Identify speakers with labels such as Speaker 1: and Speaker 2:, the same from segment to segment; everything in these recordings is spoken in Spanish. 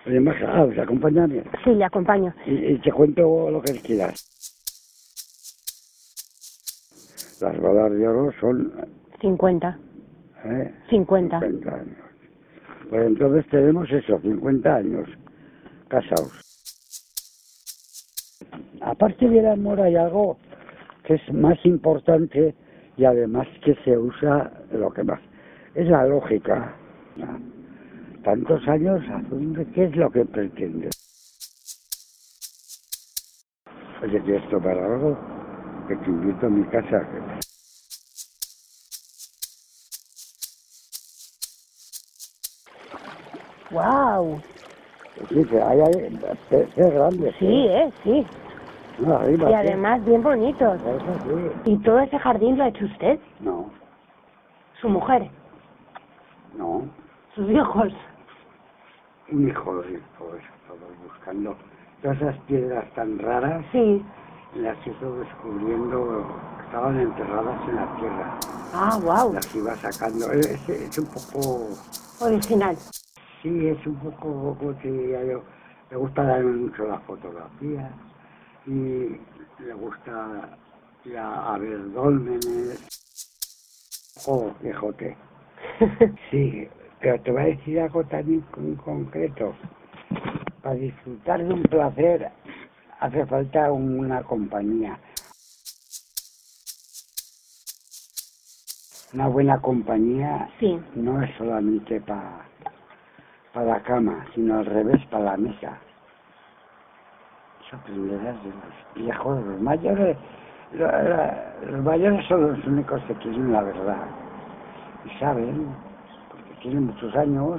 Speaker 1: Oye, Maja, ¿te acompáñame?
Speaker 2: Sí, le acompaño.
Speaker 1: Y te cuento lo que quieras. Las bodas de oro son...
Speaker 2: 50. 50.
Speaker 1: 50 años. Pues entonces tenemos eso, 50 años casados. Aparte del amor hay algo que es más importante y además que se usa lo que más. Es la lógica. Tantos años, ¿qué es lo que pretendes? Oye, ¿quieres tomar algo? Que te invito a mi casa.
Speaker 2: ¡Wow!
Speaker 1: Sí, que hay peces grandes.
Speaker 2: Sí, sí.
Speaker 1: No, arriba,
Speaker 2: Y además bien bonitos.
Speaker 1: Eso sí.
Speaker 2: ¿Y todo ese jardín lo ha hecho usted?
Speaker 1: No,
Speaker 2: ¿Su mujer?
Speaker 1: no.
Speaker 2: ¿Sus hijos?
Speaker 1: Un hijo de todo eso, todos buscando todas esas piedras tan raras.
Speaker 2: Sí.
Speaker 1: Las hizo descubriendo, estaban enterradas en la tierra.
Speaker 2: Ah, wow.
Speaker 1: Las iba sacando. Es un poco...
Speaker 2: Original.
Speaker 1: Sí, es un poco, como te diría yo, le gusta darme mucho la fotografía y le gusta ir a ver dólmenes. Oh, Quijote. Sí, pero te voy a decir algo también concreto. Para disfrutar de un placer hace falta una compañía. Una buena compañía
Speaker 2: Sí.
Speaker 1: no es solamente para la cama, sino al revés, para la mesa. Eso aprenderás de los viejos, los mayores. Los mayores son los únicos que quieren la verdad. Y saben, porque tienen muchos años.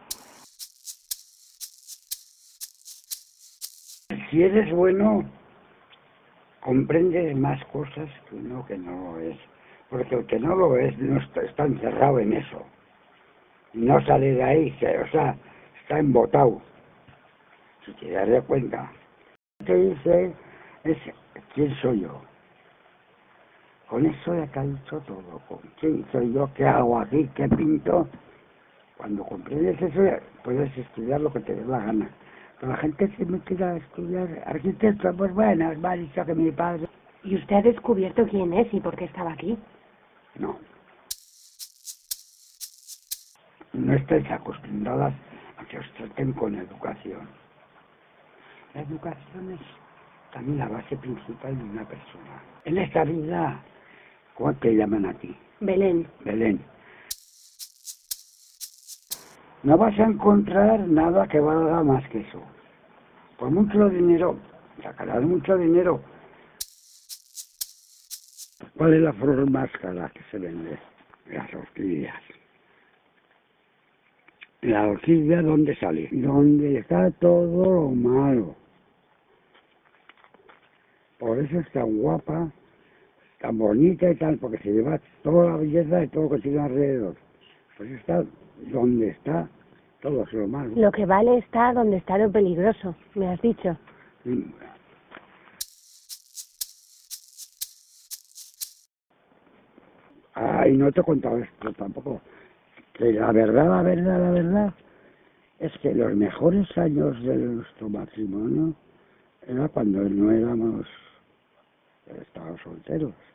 Speaker 1: Si eres bueno, comprendes más cosas que uno que no lo es. Porque el que no lo es no está encerrado en eso. Y no sale de ahí, o sea, está embotado. Si te das cuenta. Lo que dice es quién soy yo. Con eso ya te ha dicho todo. Con quién soy yo, qué hago aquí, qué pinto. Cuando comprendes eso, puedes estudiar lo que te dé la gana. Pero la gente se mete a estudiar arquitecto, pues bueno, me ha dicho que mi padre...
Speaker 2: ¿Y usted ha descubierto quién es y por qué estaba aquí?
Speaker 1: No. No estáis acostumbradas a que os traten con educación. La educación es también la base principal de una persona. En esta vida, ¿cómo te llaman a ti?
Speaker 2: Belén.
Speaker 1: Belén. No vas a encontrar nada que valga más que eso. Por mucho dinero, sacarás mucho dinero. ¿Cuál es la flor más cara que se vende? Las orquídeas. La orquídea, ¿dónde sale? Donde está todo lo malo. Por eso es tan guapa, tan bonita y tal, porque se lleva toda la belleza de todo lo que tiene alrededor. Pues está donde está todo lo malo.
Speaker 2: Lo que vale está donde está lo peligroso, me has dicho.
Speaker 1: Y no te he contado esto tampoco. Que la verdad es que los mejores años de nuestro matrimonio era cuando no estábamos solteros.